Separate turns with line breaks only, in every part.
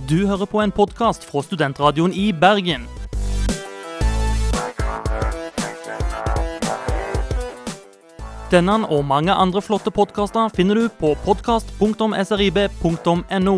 Du hører på en podcast fra Studentradioen i Bergen. Denne og mange andre flotte podcaster finner du på podcast.srib.no.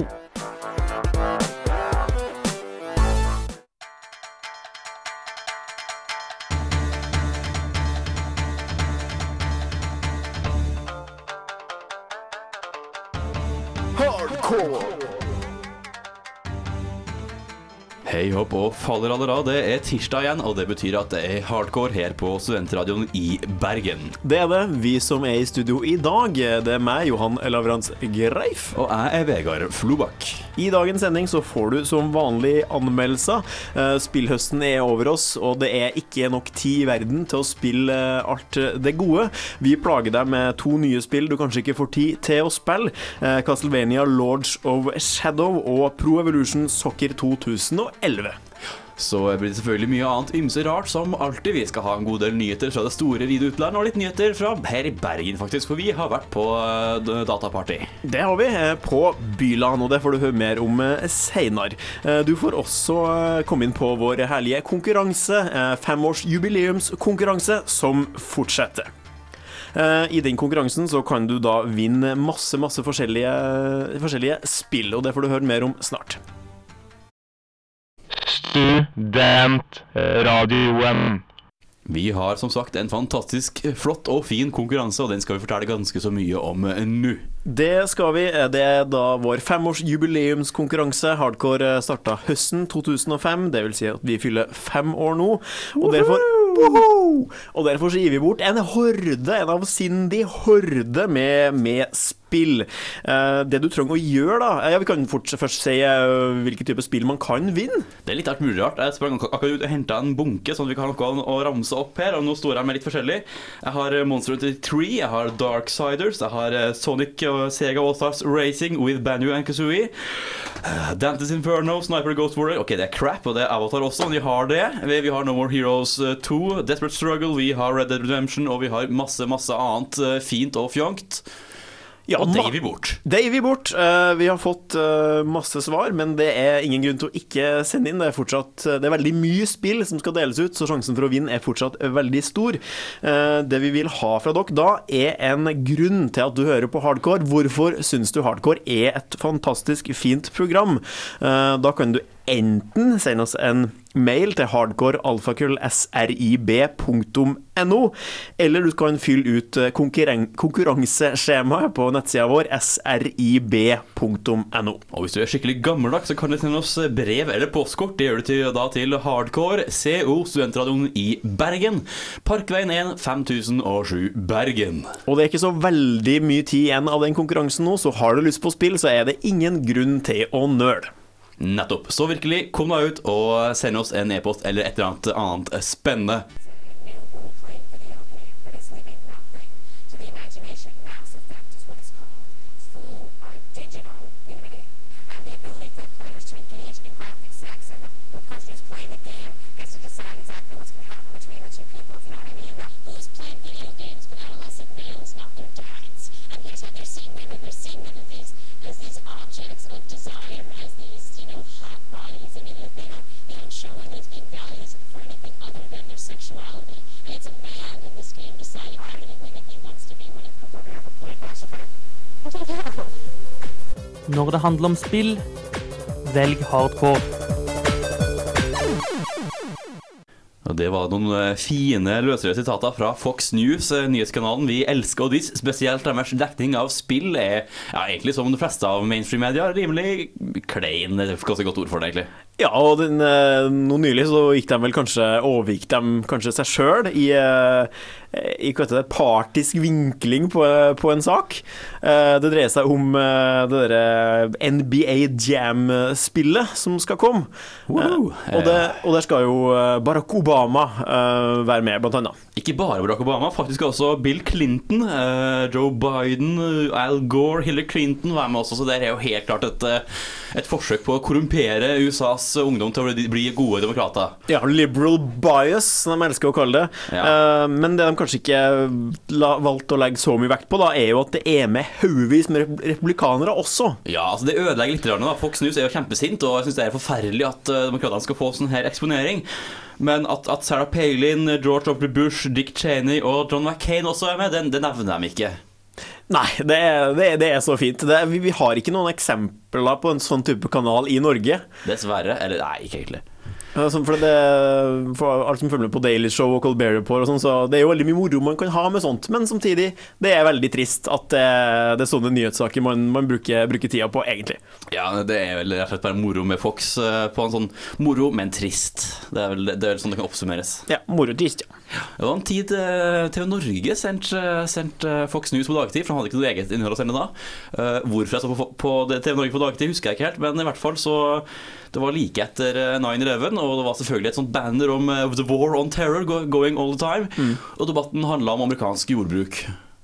Hei hopp og fallerallera, det tirsdag igjen, og det betyr at det hardcore her på Studentradioen i Bergen.
Det det, vi som i studio i dag. Det meg, Johan Lavrans Greif.
Og jeg Vegard Flobakk.
I dagens sending så får du som vanlig anmeldelser. Spillhøsten over oss, og det ikke nok tid i verden til å spille alt det gode. Vi plager deg med 2 nye spill du kanskje ikke får tid til å spille. Castlevania Lords of Shadow og Pro Evolution Soccer 2011.
Så blir det selvfølgelig mye annet ymse rart som alltid. Vi skal ha en god del nyheter fra det store videoutlandet og litt nyheter fra her i Bergen faktisk, for vi har vært på dataparty.
Det har vi på Byland, og det får du høre mer om senere. Du får også komme inn på vår herlige konkurranse, 5-års jubileumskonkurranse som fortsetter. I den konkurransen så kan du da vinne masse forskjellige spill, og det får du høre mer om snart.
Studentradioen.
Vi har som sagt en fantastisk flott og fin konkurranse, og den skal vi fortelle ganske så mye om nå.
Det skal vi. Det da vår 5-års jubileumskonkurranse. Hardcore startet høsten 2005, det vil si at vi fyller 5 år nå, og derfor så gir vi bort en avsindig horde med spill. Det du trenger å gjøre da, vi kan først si hvilke type spill man kan vinne.
Det litt mulig rart. Jeg sprang akkurat ut og hentet en bunke, sånn at vi kan ha noe å ramse opp her, og nå står jeg med litt forskjellig. Jeg har Monster Hunter 3, jeg har Darksiders, jeg har Sonic og Sega All-Stars Racing with Banjo and Kazooie, Dante's Inferno, Sniper Ghost Warrior. Ok, det crap, og det Avatar også, vi har det. Vi har No More Heroes 2, Desperate Struggle, vi har Red Dead Redemption, og vi har masse annet fint og fjongt. Ja, og det gir vi bort.
Det gir vi bort. Vi har fått masse svar, men det ingen grunn til å ikke sende inn. Det er veldig mye spill som skal deles ut, så sjansen for å vinne fortsatt veldig stor. Det vi vil ha fra dere da en grunn til at du hører på Hardcore. Hvorfor synes du Hardcore et fantastisk fint program? Da kan du enten sende oss en mail til hardcore@srib.no, eller du kan fylle ut konkurranseskjemaet på nettsida vår srib.no.
Og hvis du skikkelig gammeldags, så kan du sende oss brev eller postkort. Det gjør du til Hardcore, CO Studentradioen i Bergen, Parkveien 1, 5007 Bergen.
Og det ikke så veldig mye tid igjen av den konkurransen nå, så har du lyst på spill, så det ingen grunn til å nøle.
Nettopp. Så virkelig, kom deg ut og send oss en e-post eller et eller annet spennende.
Når det handler om spill, velg hardcore.
Og det var noen fine løsere sitater fra Fox News, nyhetskanalen vi elsker, og spesielt deres dekning av spill egentlig som de fleste av mainstream-media rimelig klein, det ganske godt ord for det egentlig.
Ja, og nå nylig så overgikk de kanskje seg selv i partisk vinkling på en sak. Det dreier seg om det der NBA Jam-spillet som skal komme.
Wow.
Og der skal jo Barack Obama være med, blant annet.
Ikke bare Barack Obama, faktisk også Bill Clinton, Joe Biden, Al Gore, Hillary Clinton var med også, så det jo helt klart et forsøk på å korrumpere USAs masse ungdom til å bli gode demokrater.
Ja, liberal bias, som de elsker å kalle det. Men det de kanskje ikke valgte å legge så mye vekt på, da, er jo at det er med haugevis med republikanere også.
Ja, altså det ødelegger litt. Da. Fox News er jo kjempesint, og jeg synes det er forferdelig at demokratene skal få sånn her eksponering. Men at Sarah Palin, George W. Bush, Dick Cheney og John McCain også er med, det nevner de ikke.
Nei, det er så fint. Vi har ikke noen eksempler på en sånn type kanal i Norge.
Dessverre, eller nei, ikke egentlig.
For alt som følger med på Daily Show og Colbert Report og sånn, så det er jo veldig mye moro man kan ha med sånt, men samtidig, det er veldig trist at det er sånne nyhetssaker man bruker tida på, egentlig. Ja,
det er vel rett og slett bare moro med Fox på en sånn moro, men trist. Det er vel sånn det kan oppsummeres. Ja,
moro trist, ja.
Det var en tid TV Norge sendt Fox News på dagtid, for han hadde ikke noe eget innhold å sende da. Hvorfor jeg så på TV Norge på dagtid husker jeg ikke helt, men i hvert fall så det var like etter 9/11, og det var selvfølgelig et sånt banner om The War on Terror going all the time, og debatten handlet om amerikansk jordbruk.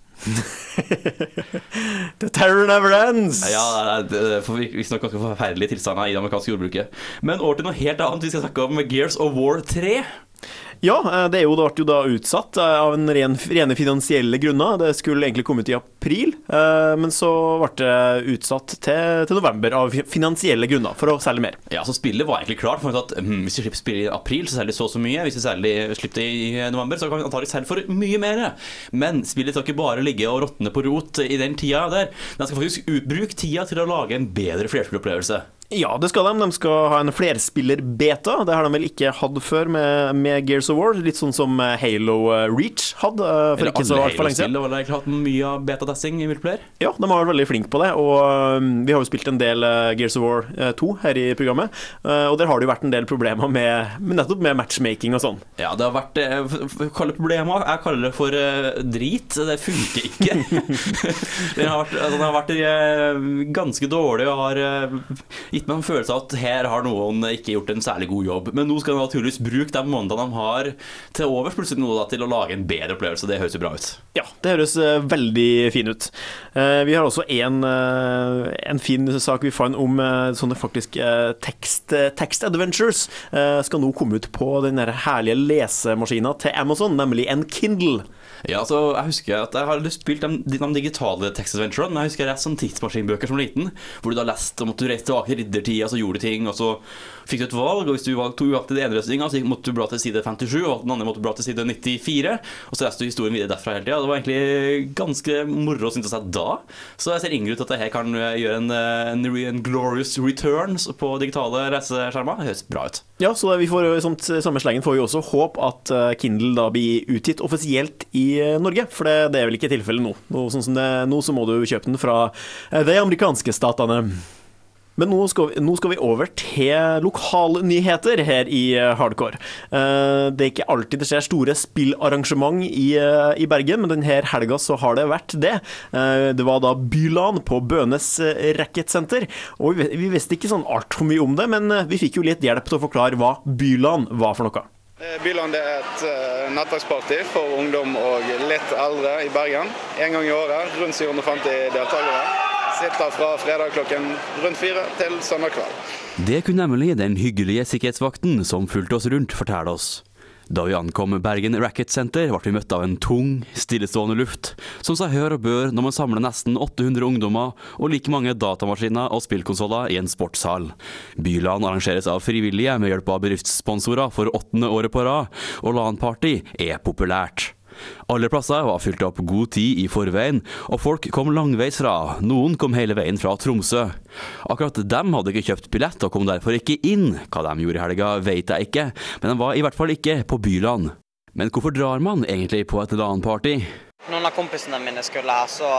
The terror never ends.
Ja, det får vi snakke ganske forferdelige tilstander i det amerikanske jordbruket. Men over til noe helt annet. Vi skal snakke om Gears of War 3.
Ja, det ble jo da utsatt av en rene finansielle grunner. Det skulle egentlig komme ut i april, men så ble det utsatt til november av finansielle grunner for å selge mer.
Ja, så spillet var egentlig klart for at hvis vi slipper spillet i april, så selger det så mye. Hvis vi slipper det i november, så kan vi antagelig selge for mye mer. Men spillet skal ikke bare ligge og råtne på rot i den tida der. Den skal faktisk bruke tida til å lage en bedre flerspillopplevelse.
Ja, det skal de. De skal ha en flerspiller-beta. Det har de vel ikke hatt før med Gears of War. Litt sånn som Halo Reach hadde for ikke så for lenge siden.
Eller alle Halo-spill har ikke hatt mye beta-testing i multiplayer.
Ja, de har vært veldig flinke på det. Og vi har jo spilt en del Gears of War 2 her i programmet. Og der har det jo vært en del problemer nettopp med matchmaking og sånn.
Ja, det har vært problemer. Jeg kaller det for drit. Det funker ikke. Den har vært ganske dårlig og har gitt meg en følelse av at her har noen ikke gjort en særlig god jobb. Men nå skal de naturligvis bruke de månedene de har til overs plutselig noe da, til å lage en bedre opplevelse. Det høres jo bra ut.
Ja, det høres veldig fin ut. Vi har også en fin sak vi fant om sånne faktisk text adventures. Skal nå komme ut på den der herlige lesemaskinen til Amazon, nemlig en Kindle.
Ja, altså, jeg husker at jeg har spilt de digitale text-adventurene, men jeg husker jeg som tidsmaskinbøker som liten, hvor du da leste og måtte reise tilbake til riddertida, så gjorde du ting, og så fikk du et valg, og hvis du tog valgte det ene løsningen, så måtte du bla til side 57, og den andre måtte du bla til side 94, og så leste du historien videre derfra hele tida. Det var egentlig ganske moro å synes seg da, så jeg ser ingen ut at dette kan gjøre en glorious return på digitale leseskjermer. Det høres bra ut.
Ja, så vi får jo samme slengen får vi også håp at Kindle da blir utgitt offisielt i Norge, for det er vel ikke tilfellet nå. Sånn som det er nå, så må du kjøpe den fra de amerikanske statene. Men nå skal vi over til lokalnyheter her i Hardcore. Det er ikke alltid det skjer store spillarrangement i Bergen, men denne helga så har det vært det. Det var da Bylan på Bønes Racketsenter, og vi visste ikke sånn altfor mye om det, men vi fikk jo litt hjelp til å forklare hva Bylan var for noe.
Bylan er et nettverksparty for ungdom og litt eldre i Bergen. En gang i året, rundt 750 deltakere. Sitter fra fredag klokken rundt 4 til søndag kveld.
Det kunne nemlig den hyggelige sikkerhetsvakten som fulgte oss rundt fortelle oss. Da vi ankom Bergen Racketsenter ble vi møtt av en tung, stillestående luft, som sa hør og bør når man samler nesten 800 ungdommer og like mange datamaskiner og spillkonsoller i en sportshall. Bylan arrangeres av frivillige med hjelp av bedriftssponsorer for 8. året på rad, og LAN-party er populært. Alle plasser var fylt opp god tid i forveien, og folk kom langveis fra. Noen kom hele veien fra Tromsø. Akkurat dem hadde ikke kjøpt billett og kom derfor ikke inn. Hva de gjorde i helga vet jeg ikke, men de var i hvert fall ikke på Bylan. Men hvorfor drar man egentlig på et LAN-party?
Noen av kompisene mine skulle her, så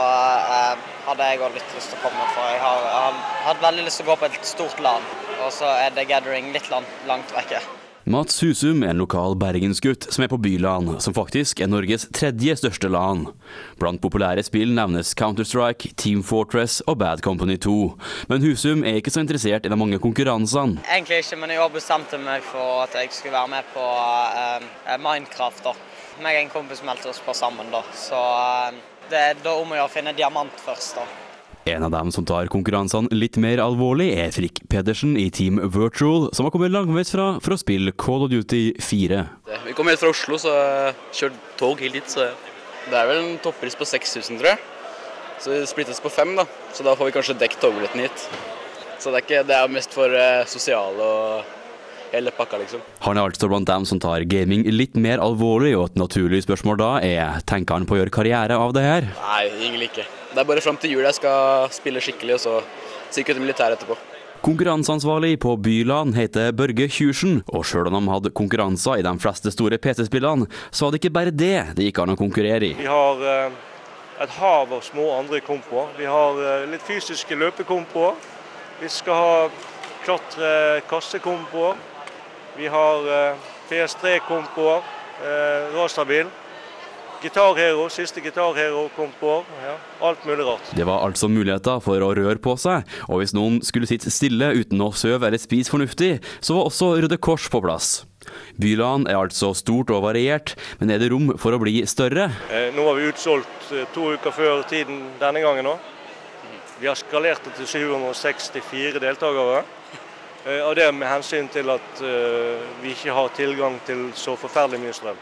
hadde jeg også litt lyst til å komme, for jeg har hatt veldig lyst til å gå på et stort LAN, og så er det gathering litt langt vekke.
Mats Husum er en lokal bergensgutt som er på Bylan, som faktisk er Norges 3. største LAN. Blant populære spill nevnes Counter-Strike, Team Fortress og Bad Company 2. Men Husum er ikke så interessert i de mange konkurransene.
Egentlig ikke, men jeg har bestemt meg for at jeg skulle være med på Minecraft da. Jeg og en kompis meldte oss på sammen da, så det er da om å finne diamant først da.
En av dem som tar konkurransene litt mer alvorlig Frik Pedersen i Team Virtual, som har kommet langveis fra for å spille Call of Duty 4.
Vi kom helt fra Oslo, så jeg kjørte tog helt dit, så det vel en toppris på 6.000, tror jeg. Så det splittes på 5 da, så da får vi kanskje dekket togbilletten hit. Så det er mest for sosiale og hele pakka, liksom.
Han altså blant dem som tar gaming litt mer alvorlig, og et naturlig spørsmål da tenker han på å gjøre karriere av det her?
Nei, egentlig ikke. Det bare frem til jul jeg skal spille skikkelig, og så sikkert militær etterpå.
Konkurranseansvarlig på Byland heter Børge Kjursen, og selv om de hadde konkurranser i de fleste store PC-spillene, så var det ikke bare det gikk an å konkurrere i.
Vi har et hav av små andre kompoer. Vi har litt fysiske løpekompoer. Vi skal ha klatre-kassekompoer. Vi har PS3-kompoer, rasterbil. Guitar Hero, siste Guitar Hero kom på, alt mulig rart.
Det var altså muligheter for å røre på seg, og hvis noen skulle sitte stille uten å søve eller spise fornuftig, så var også Røde Kors på plass. Byland altså stort og variert, men det rom for å bli større?
Nå har vi utsolgt 2 uker før tiden denne gangen nå. Vi har skalert det til 764 deltakere, og det med hensyn til at vi ikke har tilgang til så forferdelig mye strøm.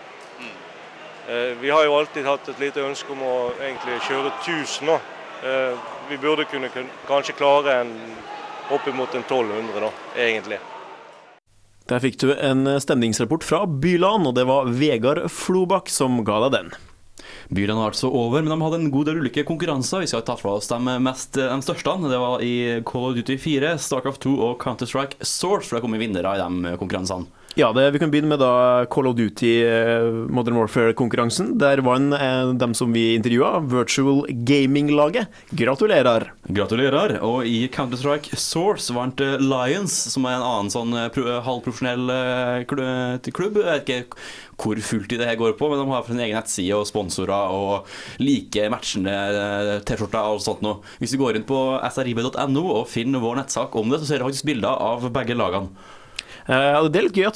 Vi har jo alltid hatt et lite ønske om å egentlig kjøre 1000 nå. Vi burde kanskje klare opp imot 1200 da, egentlig.
Der fikk du en stemningsrapport fra Byland, og det var Vegard Flobakk som ga deg den.
Byland var altså over, men de hadde en god del ulike konkurranser. Vi skal ta fra oss de største. Det var i Call of Duty 4, StarCraft 2 og Counter-Strike Source, for det kom i vinnere i de konkurransene.
Ja, vi kan begynne med da Call of Duty Modern Warfare-konkurransen. Der vant dem som vi intervjuet, Virtual Gaming-laget. Gratulerer!
Gratulerer! Og i Counter-Strike Source vant Lions, som en annen sånn halvprofesjonell klubb. Jeg vet ikke hvor fullt i det her går på, men de har en egen nettside og sponsorer og like matchende t-skjorter og sånt noe. Hvis du går inn på srib.no og finner vår nettsak om det, så ser du faktisk bilder av begge lagene.
Det er litt gøy at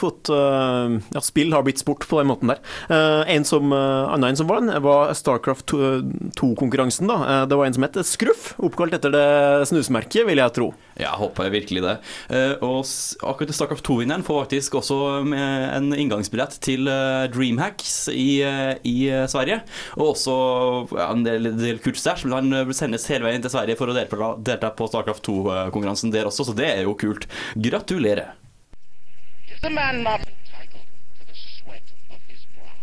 spill har blitt sport på den måten der. En som var StarCraft 2-konkurransen da. Det var en som heter Skruff, oppkalt etter det snusmerket, vil jeg tro.
Ja, jeg håper virkelig det. Og akkurat StarCraft 2-vinneren får faktisk også en inngangsbillett til Dreamhacks i Sverige. Og også en del kurstæsj, men han sendes hele veien til Sverige for å delta på StarCraft 2-konkurransen der også, så det er jo kult. Gratulerer!
The man not entitled to the sweat of his brow.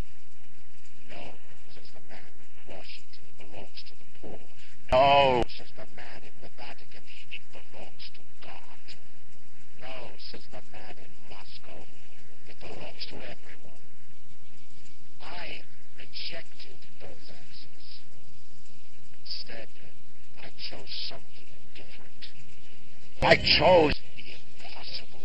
No, says the man in Washington, it belongs to the poor. No, says the man in the Vatican, it belongs to God. No, says the man in Moscow, it belongs to everyone. I rejected those answers. Instead, I chose something different. I chose the impossible.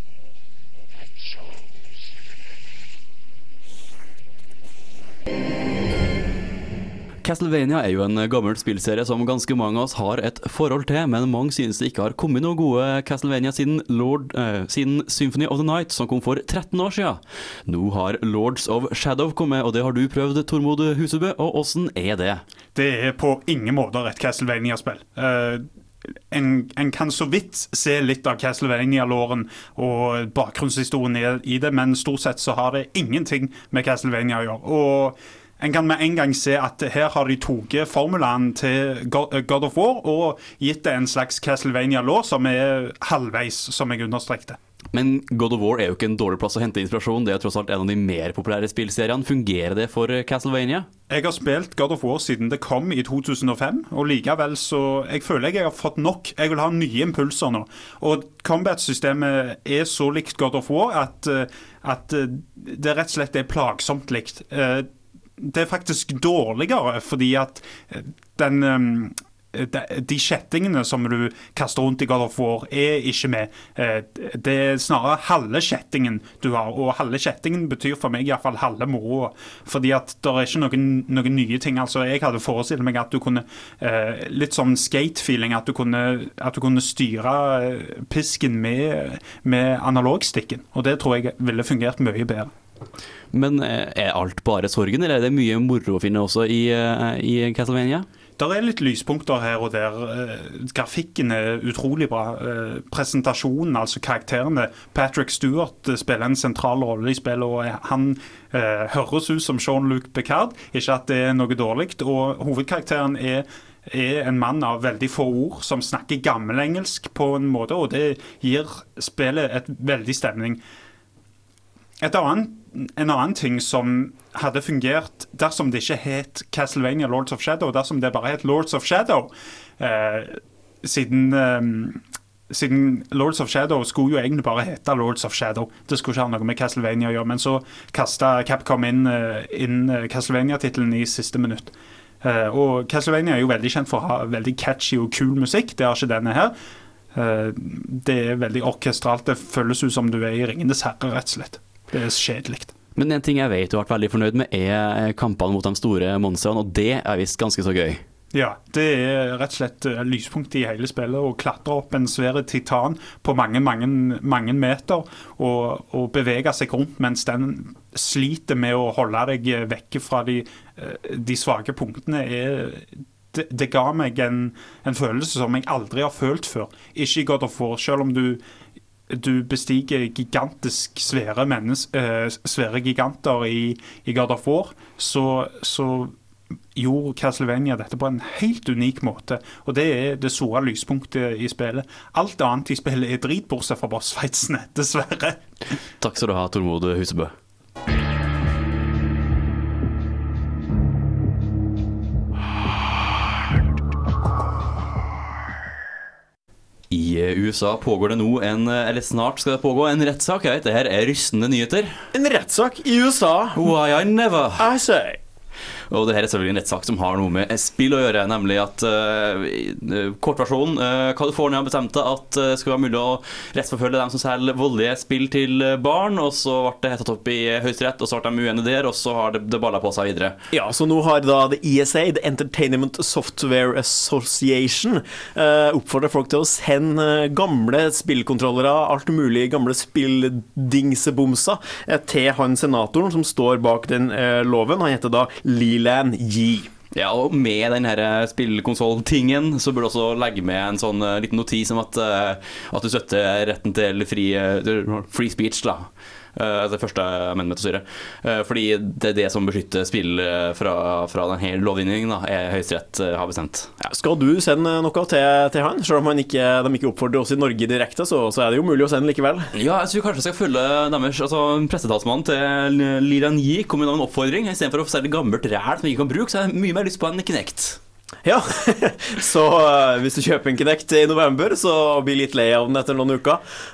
Castlevania er jo en gammel spillserie som ganske mange av oss har et forhold til, men mange synes det ikke har kommet noen gode Castlevania siden Symphony of the Night, som kom for 13 år siden. Nå har Lords of Shadow kommet, og det har du prøvd, Tormod Husebø, og hvordan er det?
Det er på ingen måter et Castlevania-spill. En kan så vidt se litt av Castlevania-låren og bakgrunnshistorien i det, men stort sett så har det ingenting med Castlevania å gjøre. Og en kan med en gang se at her har de toget formulaen til God of War og gitt det en slags Castlevania-lår som er halvveis, som jeg understrekte.
Men God of War er jo ikke en dårlig plass å hente inspirasjon. Det er tross alt en av de mer populære spillseriene. Fungerer det for Castlevania?
Jeg har spilt God of War siden det kom i 2005, og likevel så jeg føler jeg har fått nok. Jeg vil ha nye impulser nå. Og combat-systemet er så likt God of War at det rett og slett er plagsomt likt. Det er faktisk dårligere fordi at de kjettingene som du kaster rundt i God of War er ikke med. Det er snarere halve kjettingen du har, og halve kjettingen betyr for meg i hvert fall halve moroa, fordi at det er ikke noen nye ting. Altså, jeg hadde forestilt meg at du kunne litt sånn skate-feeling, at du kunne styre pisken med analogstikken, og det tror jeg ville fungert mye bedre.
Men er alt bare sorgen, eller er det mye moro å finne også i Castlevania?
der litt lyspunkter her og der. Grafikken utrolig bra. Presentasjonen, altså karakterene. Patrick Stewart spiller en sentral rolle i spillet, og han høres ut som Jean-Luc Picard. Ikke at det noe dårlig, og hovedkarakteren er en mann av veldig få ord som snakker gammelengelsk på en måte, og det gir spillet et veldig stemning. En annen ting som hadde fungert dersom det ikke het Castlevania Lords of Shadow, dersom det bare het Lords of Shadow, siden Lords of Shadow skulle jo egentlig bare hete Lords of Shadow. Det skulle ikke ha noe med Castlevania å gjøre, men så kastet Capcom inn Castlevania-titelen i siste minutt. Og Castlevania er jo veldig kjent for å ha veldig catchy og kul musikk. Det er ikke denne her. Det er veldig orkestralt. Det føles ut som du er i Ringenes herre, rett og slett. Det er kjedelig.
Men en ting jeg vet du har vært veldig fornøyd med er kampene mot de store monstrene, og det er visst ganske så gøy.
Ja, det er rett og slett lyspunktet i hele spillet, å klatre opp en svære titan på mange meter og bevege seg rundt mens den sliter med å holde deg vekke fra de svake punktene. Det ga meg en følelse som jeg aldri har følt før. Ikke i God of War, selv om du bestiger gigantisk svære giganter i God of War, så gjorde Castlevania dette på en helt unik måte, og det er det store lyspunktet i spillet. Alt annet i spillet er drit, bortsett fra bossfightsene, dessverre.
Takk skal du ha, Tormod Husebø. I USA pågår det nå snart skal det pågå en rettssak. Jeg vet, det her er rystende nyheter.
En rettssak i USA?
Why I never.
I say.
Og det her er selvfølgelig en rettssak som har noe med spill å gjøre, nemlig at kortversjonen, California bestemte at det skulle være mulig å rettsforfølge dem som selger voldelige spill til barn, og så ble det tatt opp i Høyesterett, og så ble de uenige der, og så har det ballet på seg videre.
Ja, så nå har da The ESA, The Entertainment Software Association, oppfordret folk til å sende gamle spillkontrollere, alt mulig gamle spilldingsebomser, til han senatoren som står bak den loven. Han heter da Leland Yee.
Ja, og med den her spillkonsoll-tingen så burde du også legge med en sånn liten notis om at du støtter retten til free speech, da. Det første amendment å styre. Fordi det er det som beskytter spill fra denne lovgivningen, da, Høyesterett har bestemt. Ja.
Skal du sende noe til han? Selv om de ikke oppfordrer oss i Norge direkte, så er det jo mulig å sende likevel.
Ja, jeg tror kanskje jeg skal følge deres, pressetalsmannen til Leland Yee kom med en oppfordring. I stedet for å selge gammelt ræl som ikke kan bruke, så har jeg mye mer lyst på en Kinect.
Ja, så hvis du kjøper en Kinect i november, så blir litt lei av den etter noen uker,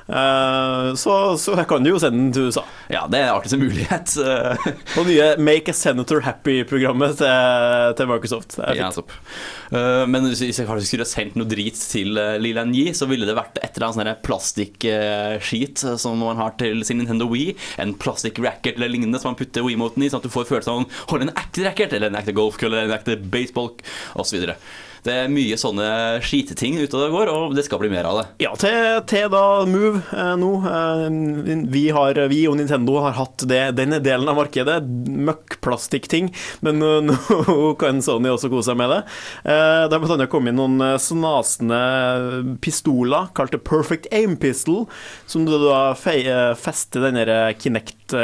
så kan du jo sende den til USA.
Ja, det er alltid en mulighet.
Og nye Make a Senator Happy-programmet til Microsoft. Det er fint.
Ja, topp. Men hvis jeg kanskje skulle sendt noe drit til Leland Yee, så ville det vært et eller annet plastikk-skit som man har til sin Nintendo Wii, en plastikk-racket eller lignende som man putter Wii-moten i, sånn at du får følelsen av å holde en ekte racket, eller en ekte golfkølle, eller en ekte baseball, og så videre. Det er mye sånne skiteting ute og går, og det skal bli mer av det. Ja,
til da Move nå. Vi og Nintendo har hatt denne delen av markedet, møkkplastikkting, men nå kan Sony også kose seg med det. Det har blant annet kommet inn noen snasende pistoler, kalt det Perfect Aim Pistol, som du da fester denne Kinect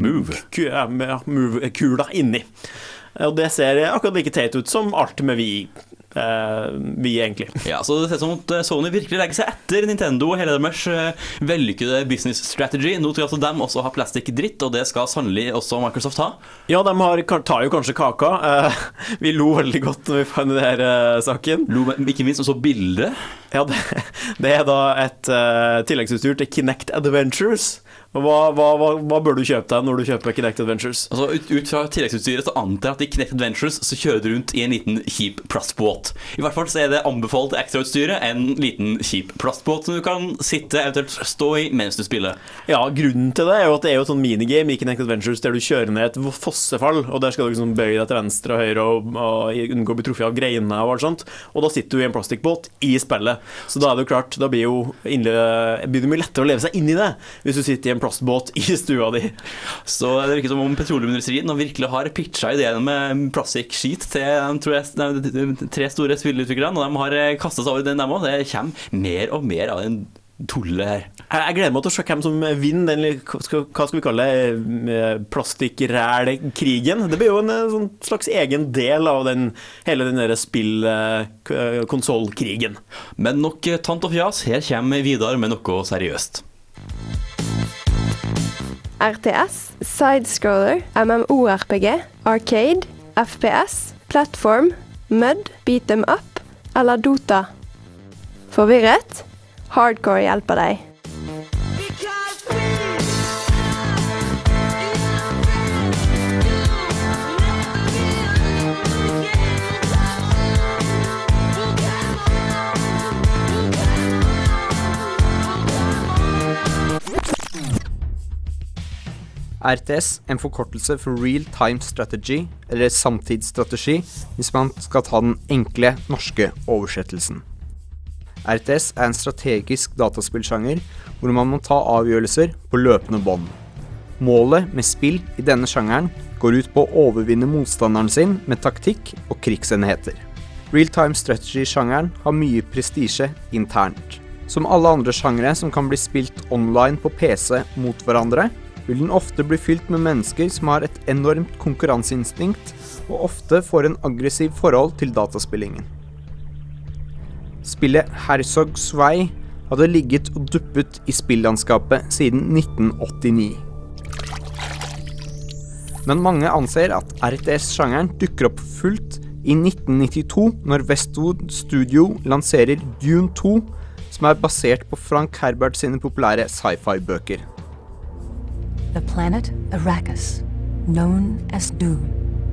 Move-kula inni. Og det ser akkurat like teit ut som alt med vi egentlig.
Ja, så det ser som at Sony virkelig legger seg etter Nintendo og hele deres vellykkede business strategy. Nå tror jeg at de også har plastikkdritt, og det skal sannelig også Microsoft ha.
Ja, de tar jo kanskje kaka. Vi lo veldig godt når vi fant denne saken.
Lo, ikke minst også bildet.
Ja, det er da et tilleggsutstyr til Kinect Adventures. Hva bør du kjøpe deg når du kjøper Kinect Adventures?
Altså, ut fra tilleggsutstyret så antar jeg at i Kinect Adventures så kjører du rundt i en liten kjip plastbåt. I hvert fall så er det anbefalt ekstrautstyret en liten kjip plastbåt som du kan sitte, eventuelt stå i mens du spiller.
Ja, grunnen til det er jo at det er jo et sånn minigame i Kinect Adventures der du kjører ned et fossefall, og der skal du liksom bøye deg til venstre og høyre og unngå å bli truffet av greiene og alt sånt, og da sitter du i en plastikkbåt i spillet. Så da er det jo klart, da blir det mye lettere å leve seg inn i det hvis du sitter i en plastbåt i stua di.
Så det virker som om petroleumsindustrien virkelig har pitchet ideen med plastikskit til tror jeg, de 3 store spillutviklerne, og de har kastet seg over den dem også. Det kommer mer og mer av en tulle her.
Jeg gleder meg til å se hvem som vinner den, hva skal vi kalle det, plastikkræl-krigen. Det blir jo en sånn slags egen del av hele den der spill-konsolkrigen.
Men nok tant og fjas, her kommer Vidar med noe seriøst.
RTS, sidescroller, MMORPG, arcade, FPS, platform, MUD, beat them up eller Dota. Forvirret? Hardcore hjelper deg.
RTS, en forkortelse for Real Time Strategy, eller samtidsstrategi, hvis man skal ta den enkle norske oversettelsen. RTS er en strategisk dataspillsjanger hvor man må ta avgjørelser på løpende bånd. Målet med spill i denne sjangeren går ut på å overvinne motstanderen sin med taktikk og krigsenheter. Real-time strategy-sjangeren har mye prestisje internt. Som alle andre sjangere som kan bli spilt online på PC mot hverandre, vil den ofte bli fylt med mennesker som har et enormt konkurranseinstinkt og ofte får en aggressiv forhold til dataspillingen. Spillet Herzog Zwei hadde ligget og duppet i spillandskapet siden 1989. Men mange anser at RTS-sjangeren dukker opp fullt i 1992 når Westwood Studio lanserer Dune 2, som er basert på Frank Herbert sine populære sci-fi-bøker.
The planet Arrakis, known as Dune.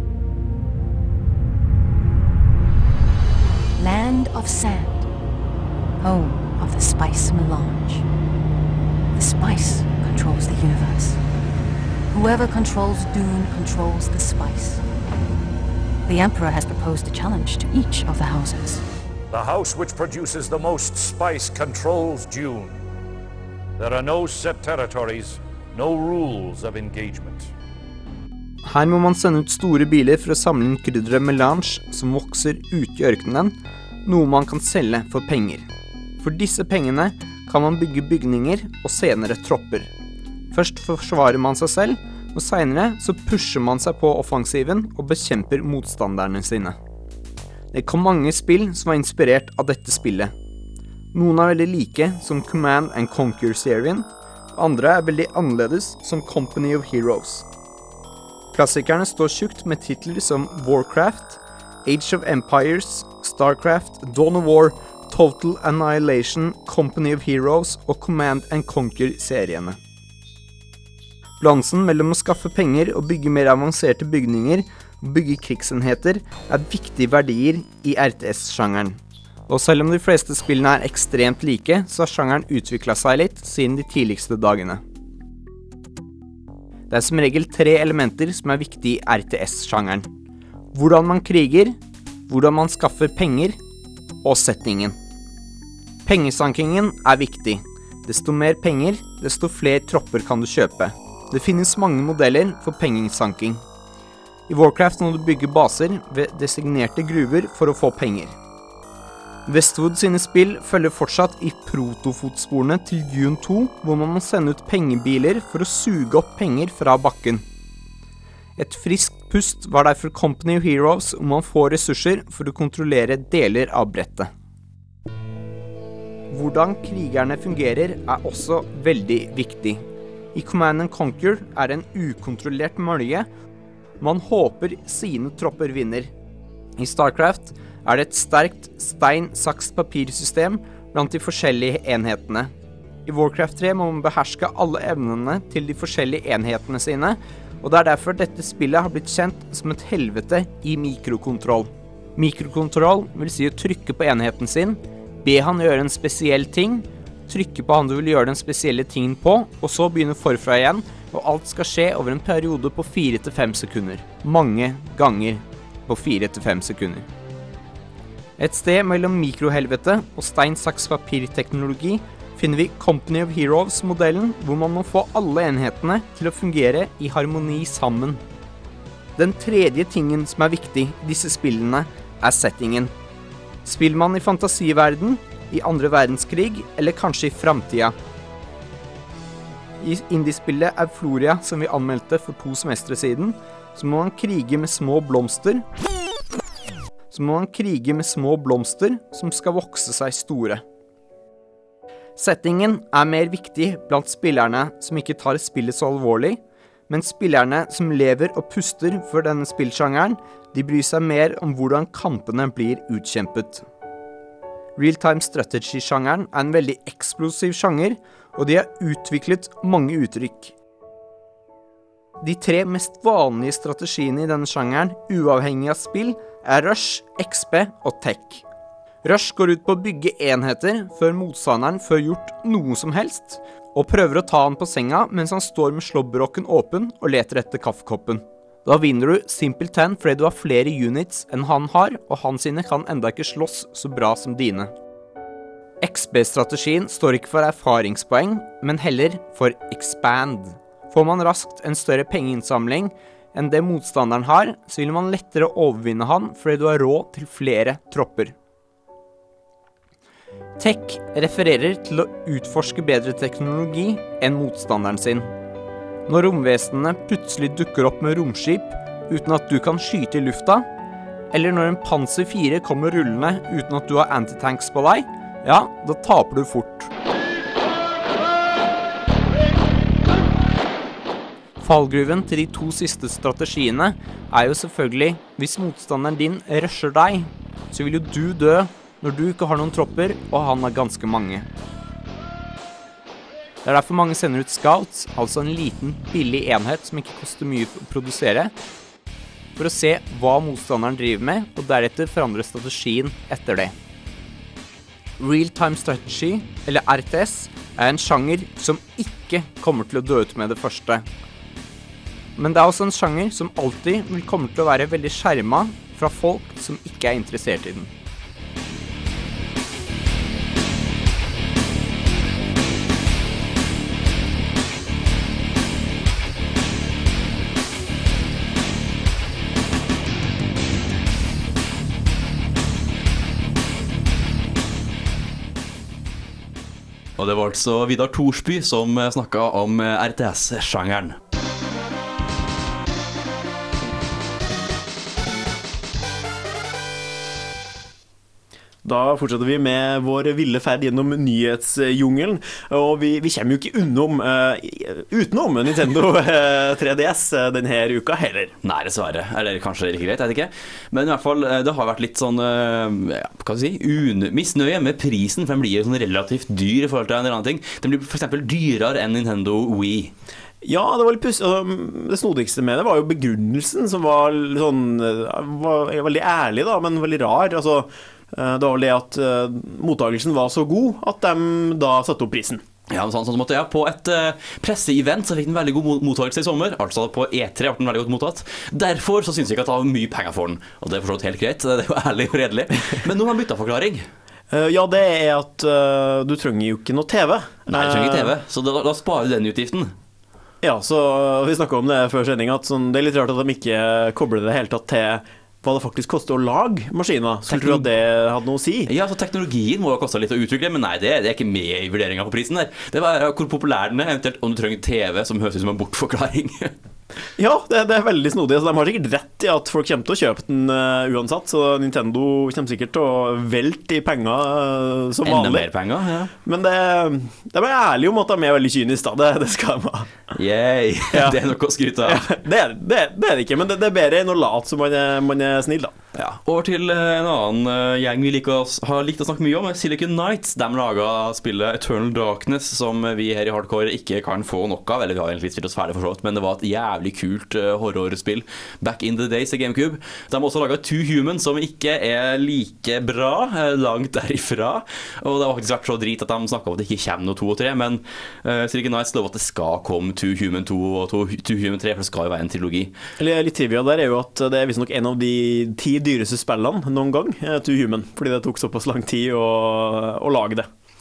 Land of sand. Home of the spice melange. The spice controls the universe. Whoever controls Dune controls the spice. The Emperor has proposed a challenge to each of the houses.
The house which produces the most spice controls Dune. There are no set territories, no rules of engagement.
Her må man sende ut store biler for å samle inn krydderet melange som vokser ute i ørkenen, noe man kan selge for penger. For disse pengene kan man bygge bygninger og senere tropper. Først forsvarer man seg selv, og senere så pusher man seg på offensiven og bekjemper motstanderne sine. Det kom mange spill som var inspirert av dette spillet. Noen er veldig like, som Command and Conquer-serien, andre er veldig annerledes, som Company of Heroes. Klassikerne står tjukt med titler som Warcraft, Age of Empires, Starcraft, Dawn of War, Total Annihilation, Company of Heroes og Command and Conquer-seriene. Balansen mellom å skaffe penger og bygge mer avanserte bygninger og bygge krigsenheter er viktige verdier i RTS-sjangeren. Og selv om de fleste spillene er ekstremt like, så har sjangeren utviklet seg litt siden de tidligste dagene. Det er som regel 3 elementer som er viktige i RTS-sjangeren. Hvordan man kriger, hvordan man skaffer penger, og settingen. Pengesankingen er viktig. Desto mer penger, desto flere tropper kan du kjøpe. Det finnes mange modeller for pengesanking. I Warcraft må du bygge baser ved designerte gruver for å få penger. Westwood sine spill følger fortsatt i protofotsporene til Dune 2, hvor man må sende ut pengebiler for å suge opp penger fra bakken. Et friskt pust var derfor Company of Heroes om man får ressurser for å kontrollere deler av brettet. Hvordan krigerne fungerer er også veldig viktig. I Command and Conquer er det en ukontrollert mølje. Man håper sine tropper vinner. I Starcraft er det et sterkt stein-saks-papirsystem blant de forskjellige enhetene. I Warcraft 3 må man beherske alle evnene til de forskjellige enhetene sine, og det er derfor dette spillet har blitt kjent som et helvete i mikrokontroll. Mikrokontroll vil si å trykke på enheten sin, be han gjøre en spesiell ting, trykke på han du vil gjøre den spesielle tingen på, og så begynne forfra igjen, og alt skal skje over en periode på 4-5 sekunder. Mange ganger på 4-5 sekunder. Et sted mellom mikrohelvete og stein-saks-papir-teknologi finner vi Company of Heroes-modellen, hvor man må få alle enhetene til å fungere i harmoni sammen. Den tredje tingen som viktig i disse spillene, settingen. Spiller man i fantasiverden, i andre verdenskrig, eller kanskje i fremtiden? I indiespillet Euphoria, som vi anmeldte for 2 semestre siden, så må man krige med små blomster som skal vokse seg store. Settingen mer viktig blant spillerne som ikke tar spillet så alvorlig, men spillerne som lever og puster for denne spillsjangeren, de bryr seg mer om hvordan kampene blir utkjempet. Real-time strategy-sjangeren en veldig eksplosiv sjanger, og de har utviklet mange uttrykk. De 3 mest vanlige strategiene i denne sjangeren, uavhengig av spill, Rush, XP og Tech. Rush går ut på å bygge enheter før motstanderen får gjort noe som helst, og prøver å ta han på senga mens han står med slåbroken åpen og leter etter kaffekoppen. Da vinner du simpelthen fordi du har flere units enn han har, og hans sine kan enda ikke slåss så bra som dine. XP-strategien står ikke for erfaringspoeng, men heller for expand. Får man raskt en større pengeinnsamling enn det motstanderen har, så vil man lettere overvinne han fordi du har råd til flere tropper. Tech refererer til å utforske bedre teknologi enn motstanderen sin. Når romvesenene plutselig dukker opp med romskip uten at du kan skyte i lufta, eller når en Panzer 4 kommer rullende uten at du har antitanks på deg, ja, da taper du fort. Fallgruven til de 2 siste strategiene jo selvfølgelig, hvis motstanderen din rusher deg, så vil jo du dø når du ikke har noen tropper, og han har ganske mange. Det derfor mange sender ut scouts, altså en liten, billig enhet som ikke koster mye å produsere, for å se hva motstanderen driver med, og deretter forandre strategien etter det. Real-time strategy, eller RTS, en sjanger som ikke kommer til å dø ut med det første. Men det også en sjanger som alltid vil komme til å være veldig skjermet fra folk som ikke interessert i den.
Og det var altså Vidar Thorsby som snakket om RTS-sjangeren.
Da fortsetter vi med vår ville ferd gjennom nyhetsjungelen, og vi kommer jo ikke utenom Nintendo 3DS denne uka heller.
Nei, dessverre. Eller kanskje ikke greit, jeg vet ikke. Men i hvert fall, det har vært litt sånn, hva kan du si, misnøye med prisen, for den blir sånn relativt dyr i forhold til en eller annen ting. Den blir for eksempel dyrere enn Nintendo Wii.
Ja, det var litt det snodigste med det var jo begrunnelsen, som var veldig ærlig da, men veldig rar. Altså, det var vel det at mottagelsen var så god at de da satte opp prisen.
Ja, sånn måtte jeg. På et presseevent så fikk den veldig god mottagelse i sommer. Altså på E3 ble den veldig godt mottatt. Derfor så synes jeg ikke at det var mye penger for den. Og det er forstått helt greit, det er jo ærlig og redelig. Men nå har jeg byttet forklaring.
Ja, det at du trenger jo ikke noe TV.
Nei, du trenger ikke TV, så da sparer du den utgiften.
Ja, så vi snakket om det før sending, at det er litt rart at de ikke kobler det helt tatt til hva det faktisk koster å lage maskiner. Skulle du at det hadde noe å si?
Ja, så teknologien må jo koste litt å utvikle, men nei, det er ikke med i vurderingen på prisen der. Det var hvor populær den eventuelt om du trenger TV som høres ut som en bortforklaring.
Ja, det er veldig snodig. Så de har sikkert rett i at folk kommer til å kjøpe den uansett, så Nintendo kommer sikkert til å velte i penger som vanlig.
Enda mer penger, ja.
Men det er ærlig om at de er veldig kynisk da, det skal de ha.
Yay, ja. Det er noe å skryte av.
Ja, det er det ikke, men det er bedre enn å late som man er snill da.
Ja, over til en annen gjeng vi har likt å snakke mye om, Silicon Knights. De laget spillet Eternal Darkness, som vi her i Hardcore ikke kan få nok av, eller vi har egentlig spilt oss ferdig forstått, men det var et jævlig kult horrorspill back in the days i GameCube. De har også laget Two Human, som ikke er like bra, langt derifra, og det har faktisk vært så drit at de snakket om at det ikke kommer noe 2 og 3, men Silicon Knights lover at det skal komme Two Human 2 og Two Human 3, for det skal jo være en trilogi.
Litt trivia der er jo at det er visst nok en av de 10 dyreste spillene noen gang, Two Human, fordi det tok såpass lang tid å lage det.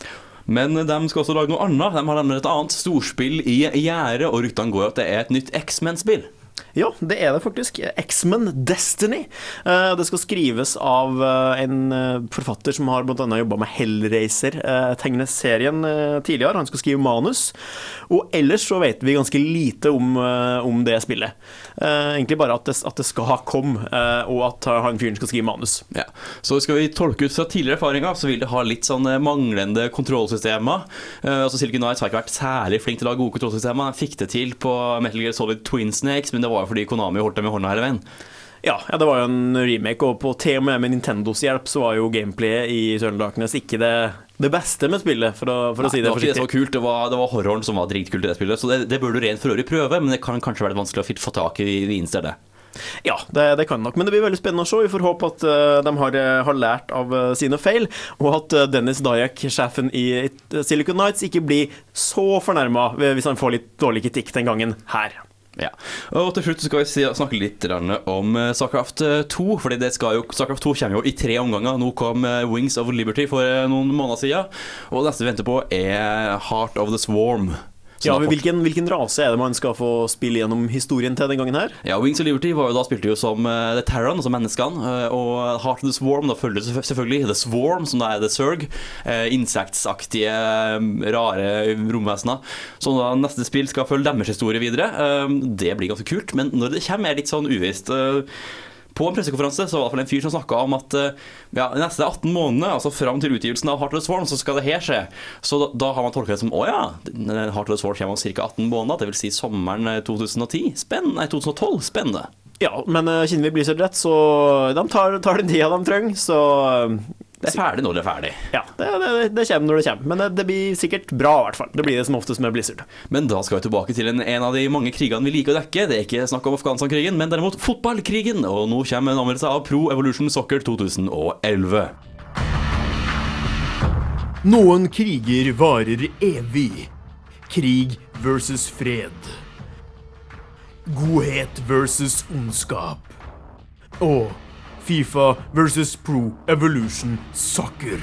Men de skal også lage noe annet. De har nemlig et annet storspill i gjære, og ryktene går at det er et nytt X-Men-spill.
Ja, det er det faktisk. X-Men Destiny. Det skal skrives av en forfatter som har blant annet jobbet med Hellraiser, tegneserien tidligere. Han skal skrive manus. Og ellers så vet vi ganske lite om det spillet. Egentlig bare at det skal komme, og at han fyren skal skrive manus.
Ja. Så skal vi tolke ut fra tidligere erfaringer, så vil det ha litt sånn manglende kontrollsystemer. Altså Silicon Knights har ikke vært særlig flink til å lage gode kontrollsystemer. De fikk det til på Metal Gear Solid Twin Snakes, men det var jo fordi Konami holdt dem i hånda hele veien.
Ja, det var jo en remake, og på til og med Nintendos hjelp så var jo gameplayet i Eternal Darkness ikke det beste med spillet, for å si det forsiktig.
Det var ikke så kult, det var horroren som var dritkult i det spillet, så det bør du rent for øvrig prøve, men det kan kanskje være vanskelig å få tak i innstedet.
Ja, det kan nok, men det blir veldig spennende å se. Vi får håpe at de har lært av sine feil, og at Dennis Dyack, sjefen i Silicon Knights, ikke blir så fornærmet hvis han får litt dårlig kritikk den gangen her.
Ja, og til slutt skal vi snakke litt om StarCraft 2, fordi StarCraft 2 kommer jo i 3 omganger. Nå kom Wings of Liberty for noen måneder siden, og det neste vi venter på er Heart of the Swarm.
Ja, hvilken rase er det man skal få spille gjennom historien til den gangen her?
Ja, Wings of Liberty spilte jo som The Terran, altså menneskene, og Heart of the Swarm, da følger det selvfølgelig The Swarm, som da er The Zerg, insektsaktige, rare romvesener. Så da neste spill skal følge deres historie videre. Det blir ganske kult, men når det kommer er litt sånn uvisst. På en pressekonferanse så var det i hvert fall en fyr som snakket om at de neste 18 månedene, altså frem til utgivelsen av Heart of the Swarm, så skal det her skje. Så da har man tolket det som, Heart of the Swarm kommer om ca. 18 måneder, det vil si sommeren 2012, spennende. Ja, men kjenner vi Blizzard rett, så de tar den tida de trenger, så... Det er ferdig når det er ferdig.
Ja, det kommer når det kommer. Men det blir sikkert bra i hvert fall. Det blir det som oftest med Blizzard.
Men da skal vi tilbake til en av de mange krigene vi liker å dekke. Det er ikke snakk om Afghanistan-krigen, men derimot fotballkrigen. Og nå kommer en anmeldelse av Pro Evolution Soccer 2011.
Noen kriger varer evig. Krig versus fred. Godhet versus ondskap. Og FIFA versus Pro Evolution Soccer.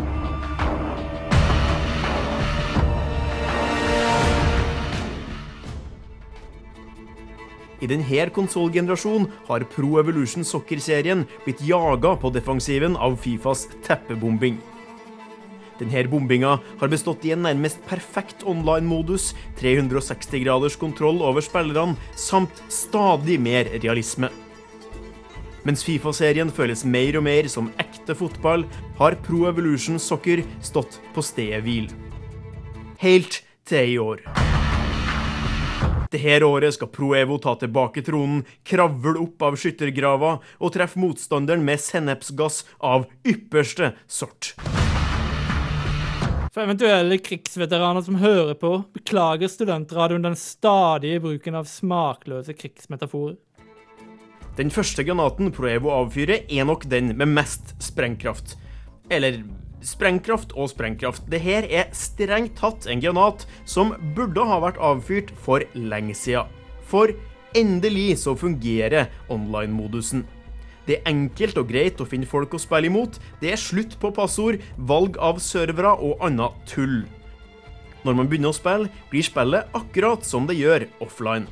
I denne konsolgenerasjonen har Pro Evolution Soccer-serien blitt jaget på defensiven av FIFAs teppebombing. Denne bombinga har bestått i en nærmest perfekt online-modus, 360 graders kontroll over spillerne, samt stadig mer realisme. Mens FIFA-serien føles mer og mer som ekte fotball, har Pro Evolution Soccer stått på stedet hvil. Helt til i år. Dette året skal Pro Evo ta tilbake tronen, kravle opp av skyttergrava og treffe motstanderen med sennepsgass av ypperste sort.
For eventuelle krigsveteraner som hører på, beklager studentradioen den stadige bruken av smakløse krigsmetaforer.
Den første granaten Pro Evo avfyrer er nok den med mest sprengkraft. Eller sprengkraft og sprengkraft. Dette er strengt tatt en granat som burde ha vært avfyrt for lenge siden. For endelig så fungerer online-modusen. Det er enkelt og greit å finne folk å spille imot. Det er slutt på passord, valg av servere og annet tull. Når man begynner å spille, blir spillet akkurat som det gjør offline.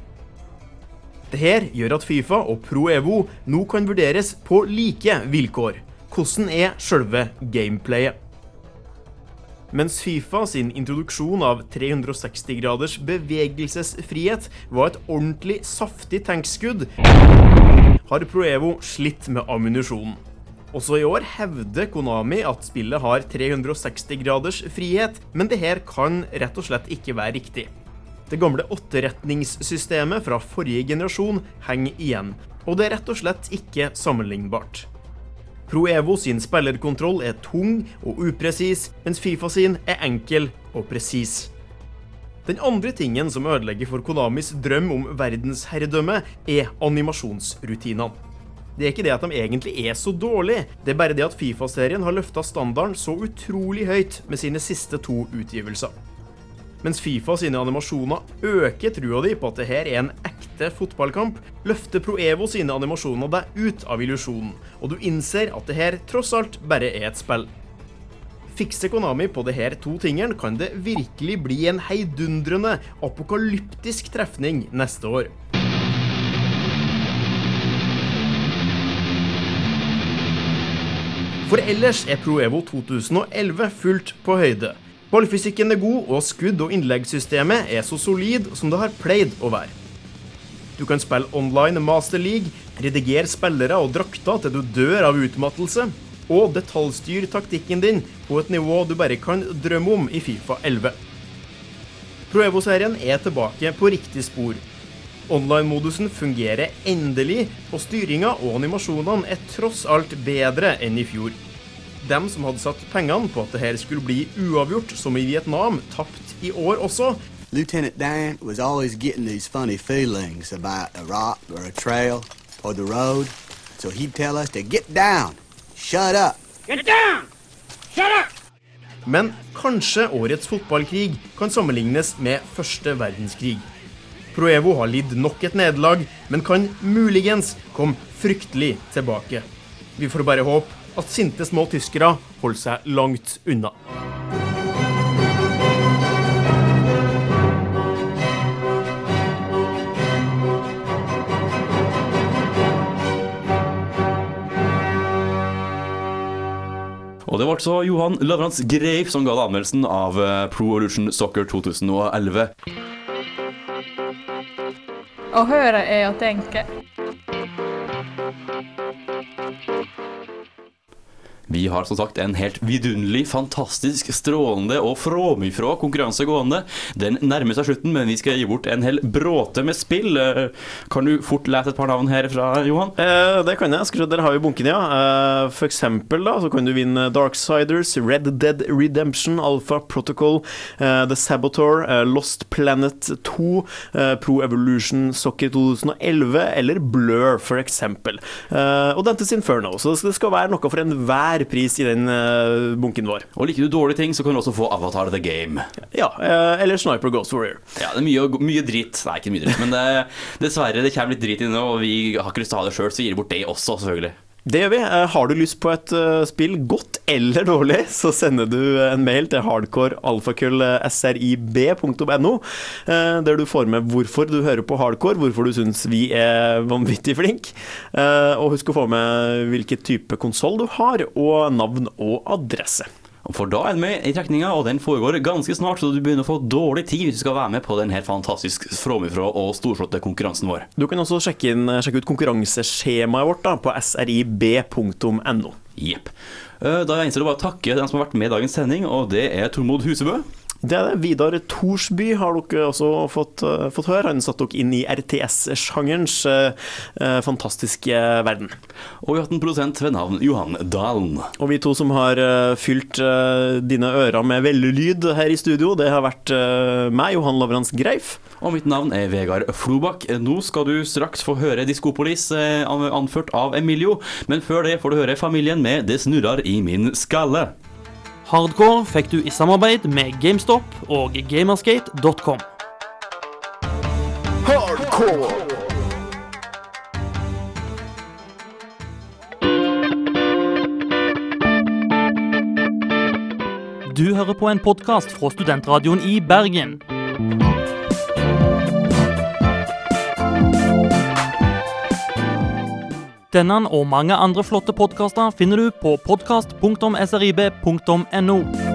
Dette gjør at FIFA og Pro Evo nå kan vurderes på like vilkår. Hvordan er selve gameplayet? Mens FIFA sin introduksjon av 360 graders bevegelsesfrihet var et ordentlig saftig tankskudd, har Pro Evo slitt med ammunisjonen. Også i år hevder Konami at spillet har 360 graders frihet, men det her kan rett og slett ikke være riktig. Det gamle 8-retningssystemet fra forrige generasjon henger igjen, og det er rett og slett ikke sammenlignbart. Pro Evo sin spillerkontroll er tung og upresis, mens FIFA sin er enkel og presis. Den andre tingen som ødelegger for Konamis drøm om verdensherredømme er animasjonsrutinene. Det er ikke det at de egentlig er så dårlige, det er bare det at FIFA-serien har løftet standarden så utrolig høyt med sine siste 2 utgivelser. Mens FIFA sine animasjoner øker trua di på at dette er en ekte fotballkamp, løfter Pro Evo sine animasjoner deg ut av illusjonen, og du innser at dette tross alt bare er et spill. Fikser Konami på det her 2 tingene, kan det virkelig bli en heidundrende, apokalyptisk trefning neste år. For ellers Pro Evo 2011 fullt på høyde. Ballfysikken god, og skudd- og innleggssystemet så solid som det har pleid å være. Du kan spille online Master League, redigere spillere og drakter til du dør av utmattelse, og detaljstyr taktikken din på et nivå du bare kan drømme om i FIFA 11. Pro Evo-serien tilbake på riktig spor. Online-modusen fungerer endelig, og styringen og animasjonene tross alt bedre enn i fjor. Dem som hadde satt pengene på at det her skulle bli uavgjort som i Vietnam, tapt i år også.
Lieutenant Dan was always getting these funny feelings about a rock or a trail or the road, so he'd tell us to get down, shut up. Get down! Shut up!
Men kanskje årets fotballkrig kan sammenlignes med første verdenskrig. Pro Evo har lidd nok et nederlag, men kan muligens komme fryktelig tilbake. Vi får bare håpe at sinte små tyskere holder seg langt unna.
Og det var altså Johan Lavrans Greif som ga anmeldelsen av Pro Evolution Soccer 2011.
Å høre å tenke.
Vi har som sagt en helt vidunderlig, fantastisk, strålende og fråmifrå konkurranse gående. Den nærmer seg slutten, men vi skal gi bort en hel bråte med spill. Kan du fort lese et par navn her fra Johan?
Det kan jeg. Skal se, der har vi bunken, ja. For eksempel da, så kan du vinne Darksiders, Red Dead Redemption, Alpha Protocol, The Saboteur, Lost Planet 2, Pro Evolution Soccer 2011, eller Blur, for eksempel. Og Dante's Inferno, så det skal være noe for enhver pris i den bunken vår.
Og liker du dårlige ting, så kan du også få Avatar The Game.
Ja, eller Sniper Ghost Warrior.
Ja, det mye dritt. Nei, ikke mye dritt, men dessverre, det kommer litt dritt inn, og vi har ikke lyst til å ha det selv, så gir det bort det også, selvfølgelig.
Det gjør vi. Har du lyst på et spill, godt eller dårlig, så sender du en mail til hardcore@srib.no, der du får med hvorfor du hører på hardcore, hvorfor du synes vi vanvittig flink, og husk å få med hvilken type konsol du har, og navn og adresse.
For da det med i trekninga, og den foregår ganske snart, så du begynner å få dårlig tid hvis du skal være med på den her fantastisk fråmifrå og storslåtte konkurransen vår.
Du kan også sjekke ut konkurranseskjemaet vårt da, på srib.no.
Jepp. Da gjenstår det bare å takke den som har vært med i dagens sending, og det Tormod Husebø.
Det det. Vidar Thorsby har dere også fått høre. Han satt dere inn i RTS-sjangerens fantastiske verden.
Og vi har hatt en produsent ved navn Johan Dalen.
Og vi to som har fylt dine ører med vellylyd her i studio, det har vært meg, Johan Lavrans Greif.
Og mitt navn Vegard Flobakk. Nå skal du straks få høre Diskopolis, anført av Emilio, men før det får du høre Familien med Det snurrar i min skalle.
Hardcore fikk du i samarbeid med GameStop og Gamersgate.com.
Hardcore!
Du hører på en podcast fra Studentradioen i Bergen. Denne og mange andre flotte podcaster finner du på podcast.srib.no.